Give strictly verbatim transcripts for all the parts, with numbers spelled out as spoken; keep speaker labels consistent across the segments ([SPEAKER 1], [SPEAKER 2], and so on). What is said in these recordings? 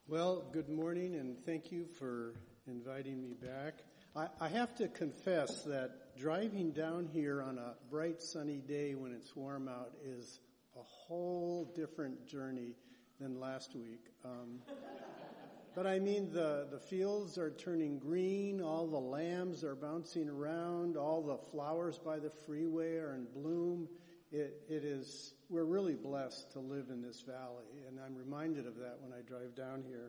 [SPEAKER 1] Well, good morning, and thank you for inviting me back. I, I have to confess that driving down here on a bright sunny day when it's warm out is a whole different journey than last week. Um, but I mean, the, the fields are turning green, all the lambs are bouncing around, all the flowers by the freeway are in bloom. It, it is, we're really blessed to live in this valley, and I'm reminded of that when I drive down here.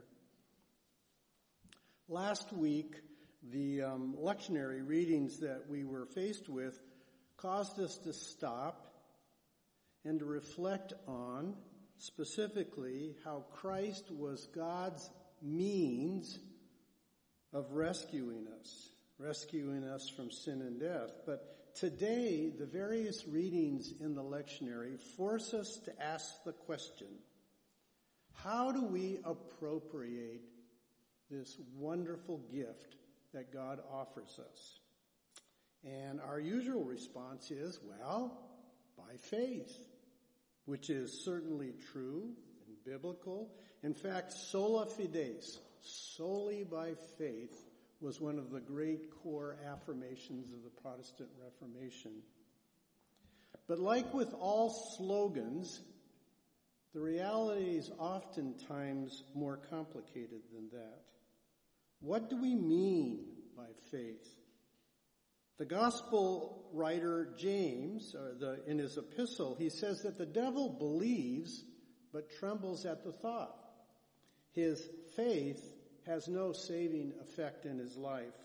[SPEAKER 1] Last week, the um, lectionary readings that we were faced with caused us to stop and to reflect on specifically how Christ was God's means of rescuing us. rescuing us from sin and death. But today, the various readings in the lectionary force us to ask the question, how do we appropriate this wonderful gift that God offers us? And our usual response is, well, by faith, which is certainly true and biblical. In fact, sola fides, solely by faith, was one of the great core affirmations of the Protestant Reformation. But like with all slogans, the reality is oftentimes more complicated than that. What do we mean by faith? The gospel writer James, or the, in his epistle, he says that the devil believes but trembles at the thought. His faith has no saving effect in his life.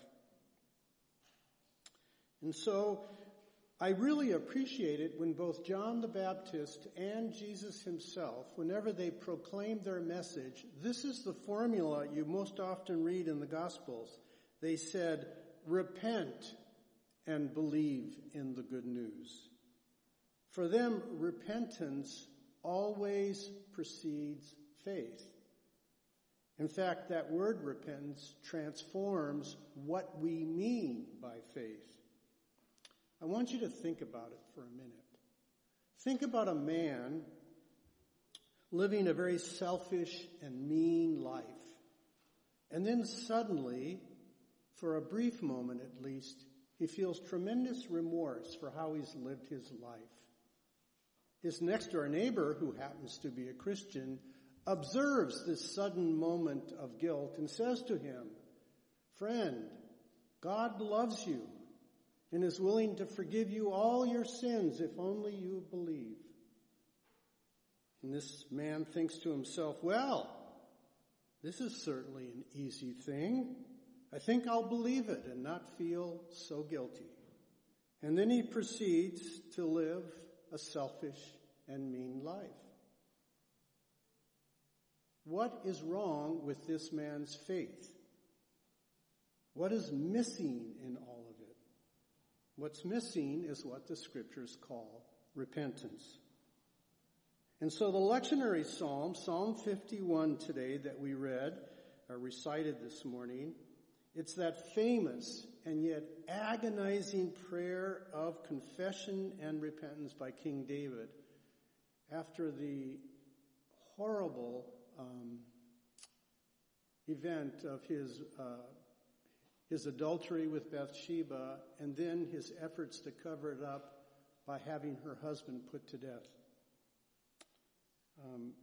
[SPEAKER 1] And so I really appreciate it when both John the Baptist and Jesus himself, whenever they proclaimed their message, this is the formula you most often read in the Gospels. They said, repent and believe in the good news. For them, repentance always precedes faith. In fact, that word repentance transforms what we mean by faith. I want you to think about it for a minute. Think about a man living a very selfish and mean life. And then suddenly, for a brief moment at least, he feels tremendous remorse for how he's lived his life. His next door neighbor, who happens to be a Christian, observes this sudden moment of guilt and says to him, friend, God loves you and is willing to forgive you all your sins if only you believe. And this man thinks to himself, well, this is certainly an easy thing. I think I'll believe it and not feel so guilty. And then he proceeds to live a selfish and mean life. What is wrong with this man's faith? What is missing in all of it? What's missing is what the scriptures call repentance. And so the lectionary psalm, Psalm fifty-one today that we read, or recited this morning, it's that famous and yet agonizing prayer of confession and repentance by King David after the horrible Um, event of his uh, his adultery with Bathsheba, and then his efforts to cover it up by having her husband put to death. Um,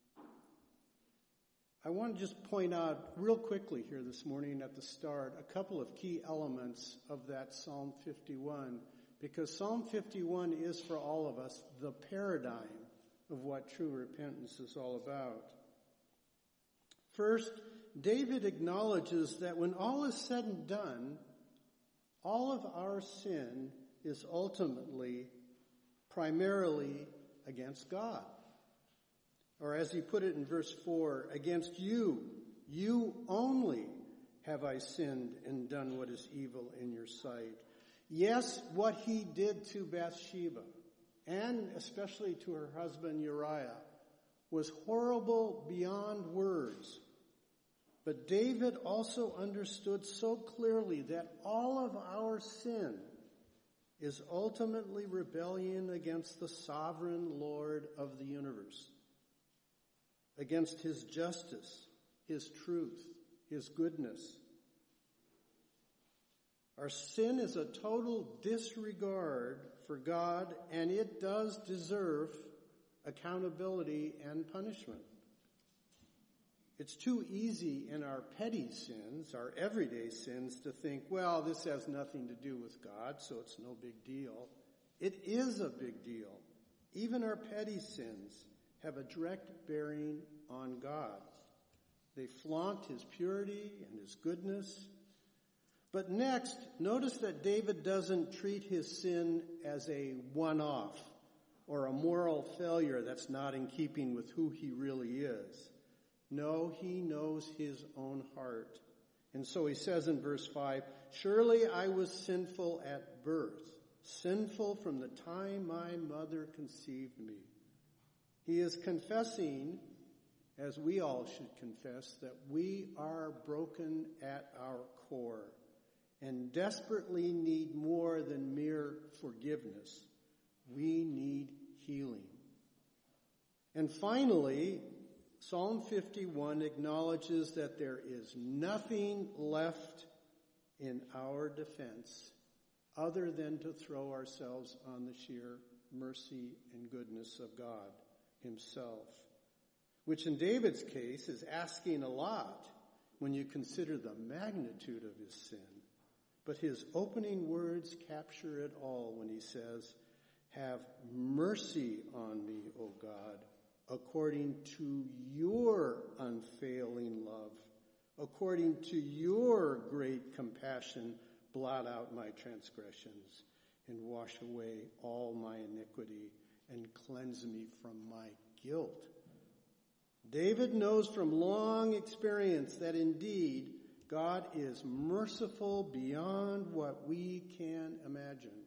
[SPEAKER 1] I want to just point out real quickly here this morning at the start a couple of key elements of that Psalm fifty-one, because Psalm fifty-one is for all of us the paradigm of what true repentance is all about. First, David acknowledges that when all is said and done, all of our sin is ultimately, primarily against God. Or as he put it in verse four, against you, you only have I sinned and done what is evil in your sight. Yes, what he did to Bathsheba, and especially to her husband Uriah, was horrible beyond words. But David also understood so clearly that all of our sin is ultimately rebellion against the sovereign Lord of the universe, against his justice, his truth, his goodness. Our sin is a total disregard for God, and it does deserve accountability and punishment. It's too easy in our petty sins, our everyday sins, to think, well, this has nothing to do with God, so it's no big deal. It is a big deal. Even our petty sins have a direct bearing on God. They flaunt his purity and his goodness. But next, notice that David doesn't treat his sin as a one-off or a moral failure that's not in keeping with who he really is. No, he knows his own heart. And so he says in verse five, "Surely I was sinful at birth, sinful from the time my mother conceived me." He is confessing, as we all should confess, that we are broken at our core and desperately need more than mere forgiveness. We need healing. And finally, Psalm fifty-one acknowledges that there is nothing left in our defense other than to throw ourselves on the sheer mercy and goodness of God himself, which in David's case is asking a lot when you consider the magnitude of his sin. But his opening words capture it all when he says, "Have mercy on me, O God, according to your unfailing love, according to your great compassion, blot out my transgressions and wash away all my iniquity and cleanse me from my guilt." David knows from long experience that indeed God is merciful beyond what we can imagine.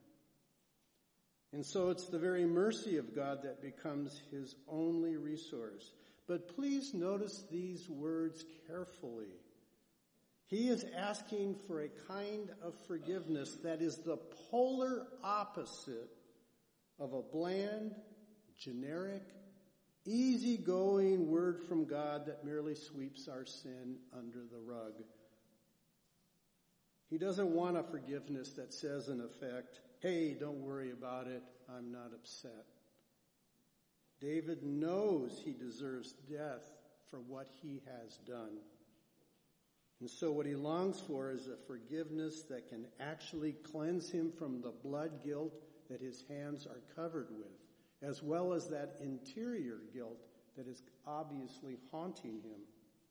[SPEAKER 1] And so it's the very mercy of God that becomes his only resource. But please notice these words carefully. He is asking for a kind of forgiveness that is the polar opposite of a bland, generic, easygoing word from God that merely sweeps our sin under the rug. He doesn't want a forgiveness that says, in effect, "Hey, don't worry about it, I'm not upset." David knows he deserves death for what he has done. And so what he longs for is a forgiveness that can actually cleanse him from the blood guilt that his hands are covered with, as well as that interior guilt that is obviously haunting him.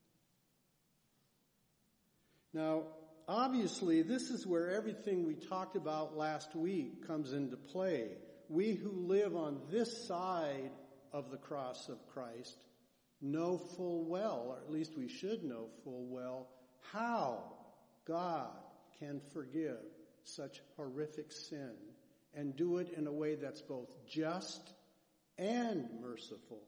[SPEAKER 1] Now, obviously, this is where everything we talked about last week comes into play. We who live on this side of the cross of Christ know full well, or at least we should know full well, how God can forgive such horrific sin and do it in a way that's both just and merciful.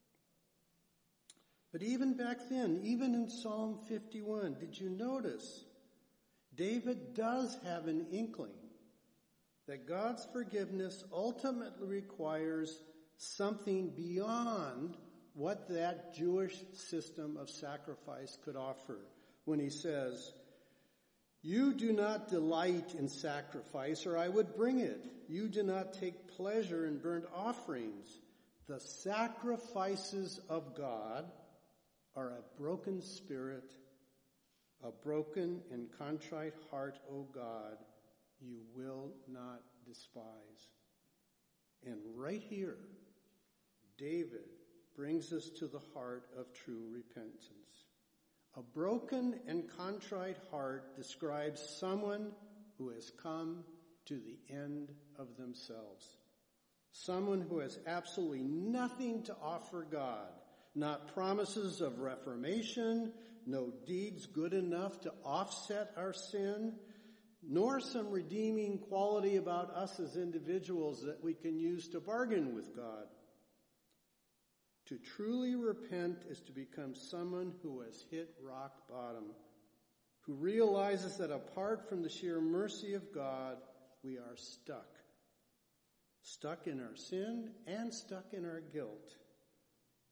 [SPEAKER 1] But even back then, even in Psalm fifty-one, did you notice David does have an inkling that God's forgiveness ultimately requires something beyond what that Jewish system of sacrifice could offer when he says, "You do not delight in sacrifice, or I would bring it. You do not take pleasure in burnt offerings. The sacrifices of God are a broken spirit, a broken and contrite heart, O God, you will not despise." And right here, David brings us to the heart of true repentance. A broken and contrite heart describes someone who has come to the end of themselves. Someone who has absolutely nothing to offer God, not promises of reformation, no deeds good enough to offset our sin, nor some redeeming quality about us as individuals that we can use to bargain with God. To truly repent is to become someone who has hit rock bottom, who realizes that apart from the sheer mercy of God, we are stuck. Stuck in our sin and stuck in our guilt.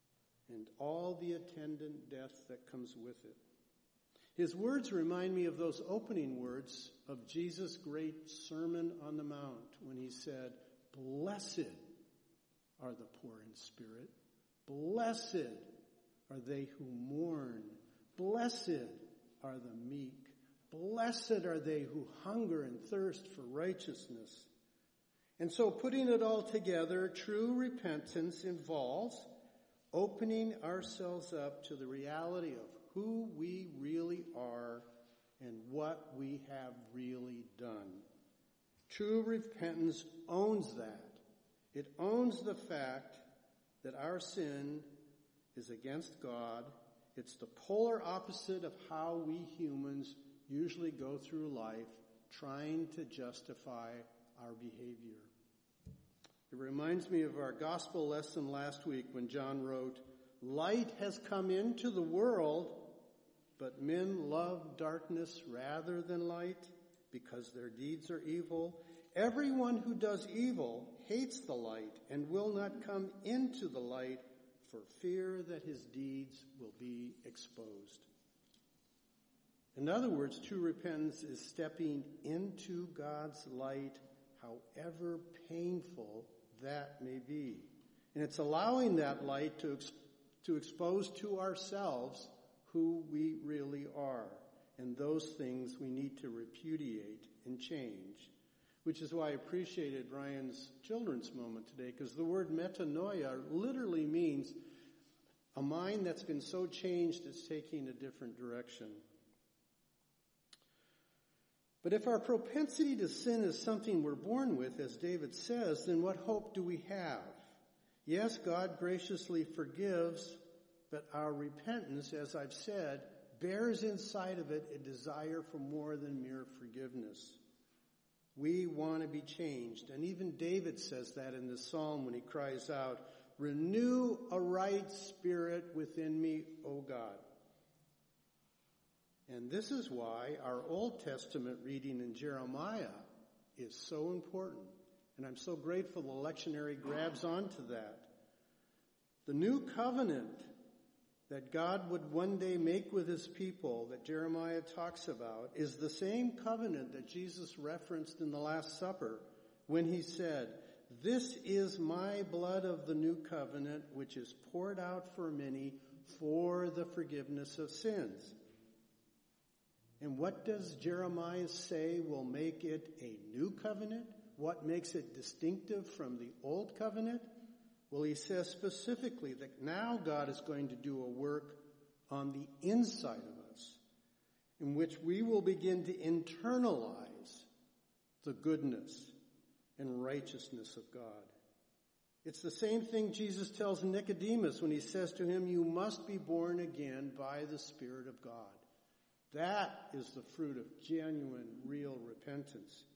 [SPEAKER 1] and all the attendant death that comes with it. His words remind me of those opening words of Jesus' great Sermon on the Mount when he said, "Blessed are the poor in spirit. Blessed are they who mourn. Blessed are the meek. Blessed are they who hunger and thirst for righteousness." And so putting it all together, true repentance involves opening ourselves up to the reality of who we really are and what we have really done. True repentance owns that. It owns the fact that our sin is against God. It's the polar opposite of how we humans usually go through life, trying to justify our behavior. It reminds me of our gospel lesson last week when John wrote, "Light has come into the world, but men love darkness rather than light because their deeds are evil. Everyone who does evil hates the light and will not come into the light for fear that his deeds will be exposed." In other words, true repentance is stepping into God's light, however painful that may be. And it's allowing that light to, ex- to expose to ourselves who we really are and those things we need to repudiate and change. Which is why I appreciated Ryan's children's moment today, because the word metanoia literally means a mind that's been so changed it's taking a different direction. But if our propensity to sin is something we're born with, as David says, then what hope do we have? Yes, God graciously forgives, but our repentance, as I've said, bears inside of it a desire for more than mere forgiveness. We want to be changed. And even David says that in the psalm when he cries out, "Renew a right spirit within me, O God." And this is why our Old Testament reading in Jeremiah is so important. And I'm so grateful the lectionary grabs onto that. The new covenant that God would one day make with his people that Jeremiah talks about is the same covenant that Jesus referenced in the Last Supper when he said, "This is my blood of the new covenant, which is poured out for many for the forgiveness of sins." And what does Jeremiah say will make it a new covenant? What makes it distinctive from the old covenant? Well, he says specifically that now God is going to do a work on the inside of us in which we will begin to internalize the goodness and righteousness of God. It's the same thing Jesus tells Nicodemus when he says to him, "You must be born again by the Spirit of God." That is the fruit of genuine, real repentance.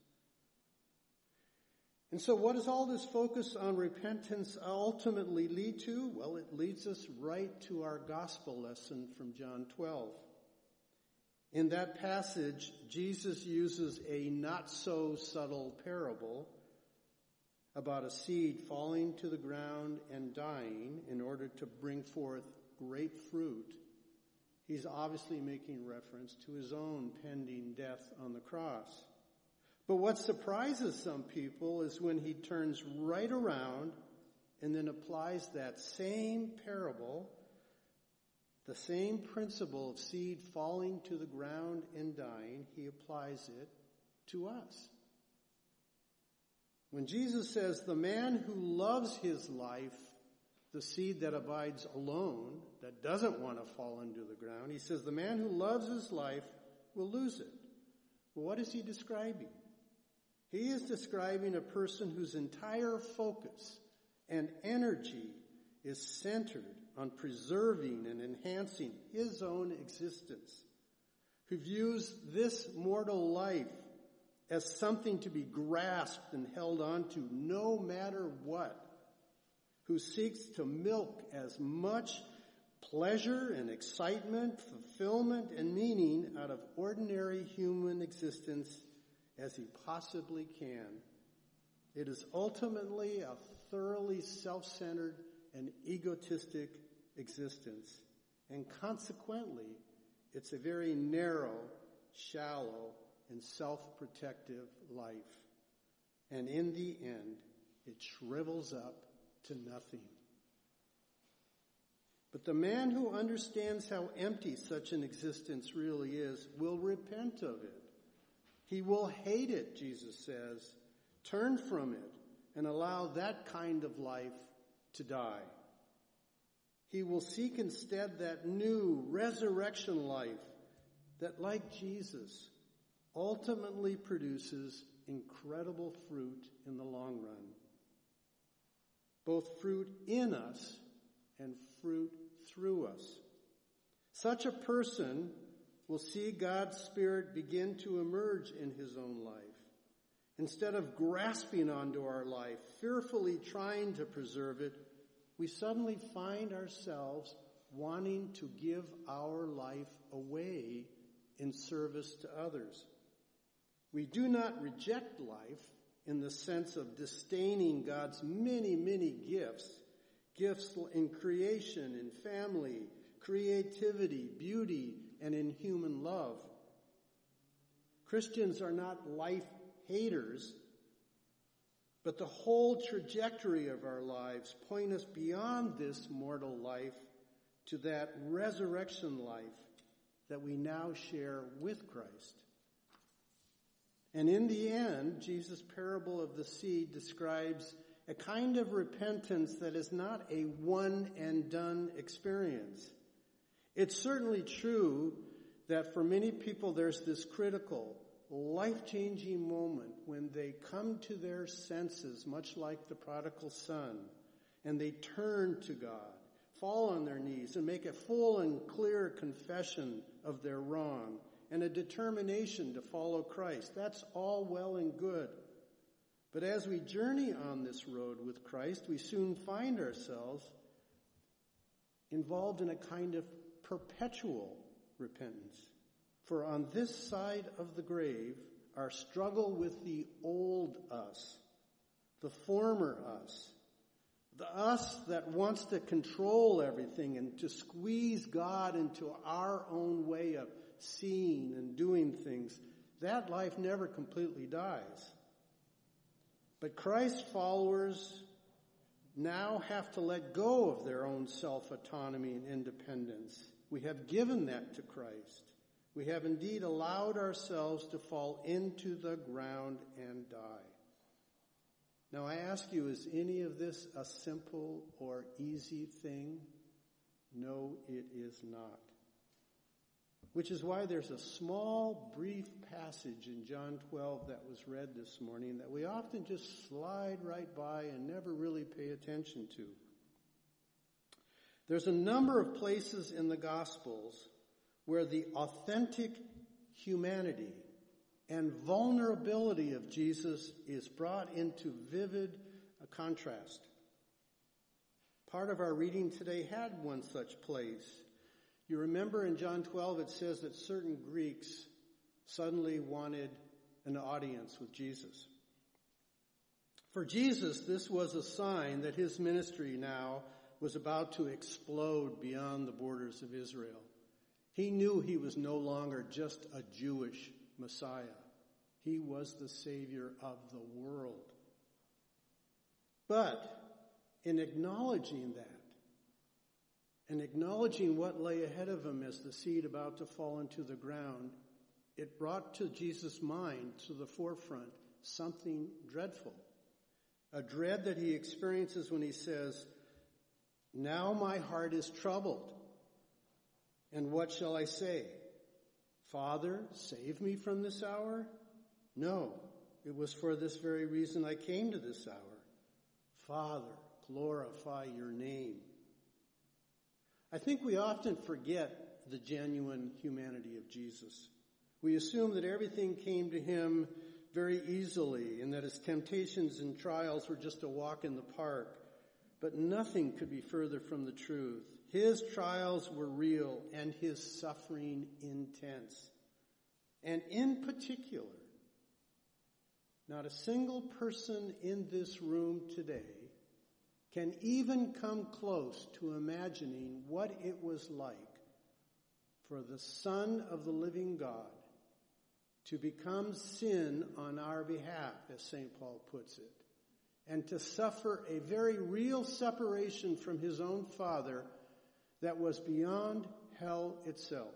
[SPEAKER 1] And so what does all this focus on repentance ultimately lead to? Well, it leads us right to our gospel lesson from John twelve. In that passage, Jesus uses a not-so-subtle parable about a seed falling to the ground and dying in order to bring forth great fruit. He's obviously making reference to his own pending death on the cross. But what surprises some people is when he turns right around and then applies that same parable, the same principle of seed falling to the ground and dying, he applies it to us. When Jesus says, "The man who loves his life, the seed that abides alone, that doesn't want to fall into the ground," he says, "The man who loves his life will lose it." Well, what is he describing? He is describing a person whose entire focus and energy is centered on preserving and enhancing his own existence, who views this mortal life as something to be grasped and held on to no matter what, who seeks to milk as much pleasure and excitement, fulfillment and meaning out of ordinary human existence as he possibly can. It is ultimately a thoroughly self-centered and egotistic existence. And consequently, it's a very narrow, shallow, and self-protective life. And in the end, it shrivels up to nothing. But the man who understands how empty such an existence really is will repent of it. He will hate it, Jesus says, turn from it, and allow that kind of life to die. He will seek instead that new resurrection life that, like Jesus, ultimately produces incredible fruit in the long run. Both fruit in us and fruit through us. Such a person will see God's Spirit begin to emerge in his own life. Instead of grasping onto our life, fearfully trying to preserve it, we suddenly find ourselves wanting to give our life away in service to others. We do not reject life in the sense of disdaining God's many, many gifts, gifts in creation, in family, creativity, beauty, and in human love. Christians are not life haters, but the whole trajectory of our lives point us beyond this mortal life to that resurrection life that we now share with Christ. And in the end, Jesus' parable of the seed describes a kind of repentance that is not a one-and-done experience. It's certainly true that for many people there's this critical, life-changing moment when they come to their senses, much like the prodigal son, and they turn to God, fall on their knees, and make a full and clear confession of their wrong and a determination to follow Christ. That's all well and good. But as we journey on this road with Christ, we soon find ourselves involved in a kind of perpetual repentance. For on this side of the grave, our struggle with the old us, the former us, the us that wants to control everything and to squeeze God into our own way of seeing and doing things, that life never completely dies. But Christ's followers now have to let go of their own self-autonomy and independence. We have given that to Christ. We have indeed allowed ourselves to fall into the ground and die. Now I ask you, is any of this a simple or easy thing? No, it is not. Which is why there's a small, brief passage in John twelve that was read this morning that we often just slide right by and never really pay attention to. There's a number of places in the Gospels where the authentic humanity and vulnerability of Jesus is brought into vivid contrast. Part of our reading today had one such place. You remember in John twelve it says that certain Greeks suddenly wanted an audience with Jesus. For Jesus, this was a sign that his ministry now was about to explode beyond the borders of Israel. He knew he was no longer just a Jewish Messiah. He was the Savior of the world. But in acknowledging that, and acknowledging what lay ahead of him as the seed about to fall into the ground, it brought to Jesus' mind, to the forefront, something dreadful. A dread that he experiences when he says, "Now my heart is troubled. And what shall I say? Father, save me from this hour? No, it was for this very reason I came to this hour. Father, glorify your name." I think we often forget the genuine humanity of Jesus. We assume that everything came to him very easily and that his temptations and trials were just a walk in the park. But nothing could be further from the truth. His trials were real and his suffering intense. And in particular, not a single person in this room today can even come close to imagining what it was like for the Son of the living God to become sin on our behalf, as Saint Paul puts it, and to suffer a very real separation from his own Father that was beyond hell itself.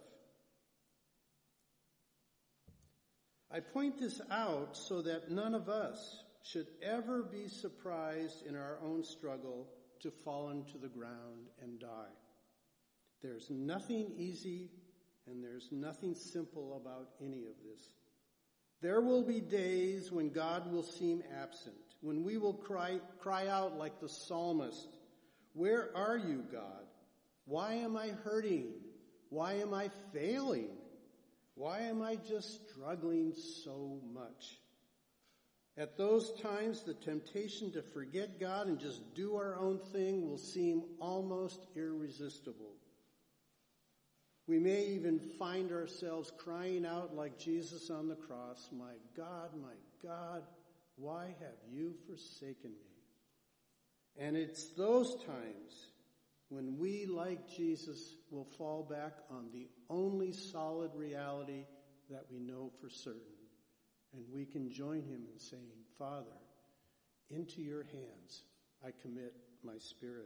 [SPEAKER 1] I point this out so that none of us should ever be surprised in our own struggle to fall into the ground and die. There's nothing easy and there's nothing simple about any of this. There will be days when God will seem absent, when we will cry, cry out like the psalmist, "Where are you, God? Why am I hurting? Why am I failing? Why am I just struggling so much?" At those times, the temptation to forget God and just do our own thing will seem almost irresistible. We may even find ourselves crying out like Jesus on the cross, "My God, my God, why have you forsaken me?" And it's those times when we, like Jesus, will fall back on the only solid reality that we know for certain. And we can join him in saying, "Father, into your hands I commit my spirit."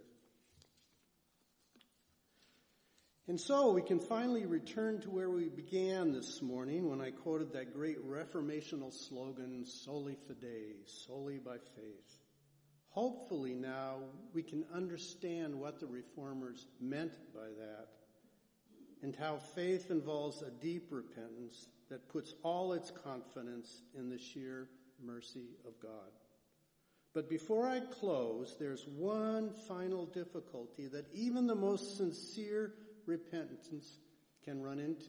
[SPEAKER 1] And so we can finally return to where we began this morning when I quoted that great reformational slogan, "Soli Fide," solely by faith. Hopefully now we can understand what the Reformers meant by that and how faith involves a deep repentance that puts all its confidence in the sheer mercy of God. But before I close, there's one final difficulty that even the most sincere repentance can run into.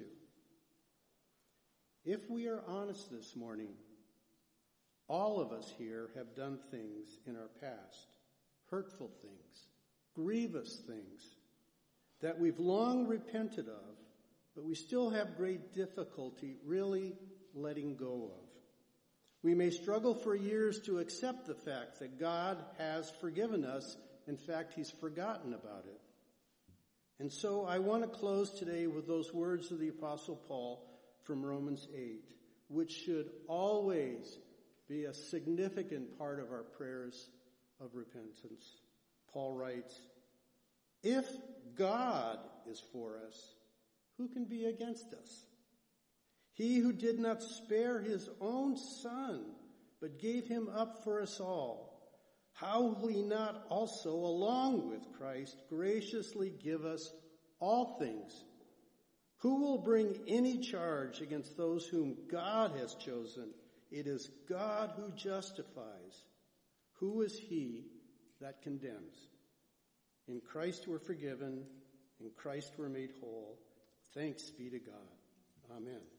[SPEAKER 1] If we are honest this morning, all of us here have done things in our past, hurtful things, grievous things, that we've long repented of, but we still have great difficulty really letting go of. We may struggle for years to accept the fact that God has forgiven us. In fact, he's forgotten about it. And so I want to close today with those words of the Apostle Paul from Romans eight, which should always be a significant part of our prayers of repentance. Paul writes, "If God is for us, who can be against us? He who did not spare his own son, but gave him up for us all, how will he not also, along with Christ, graciously give us all things? Who will bring any charge against those whom God has chosen? It is God who justifies. Who is he that condemns? In Christ we're forgiven. In Christ we're made whole. Thanks be to God. Amen."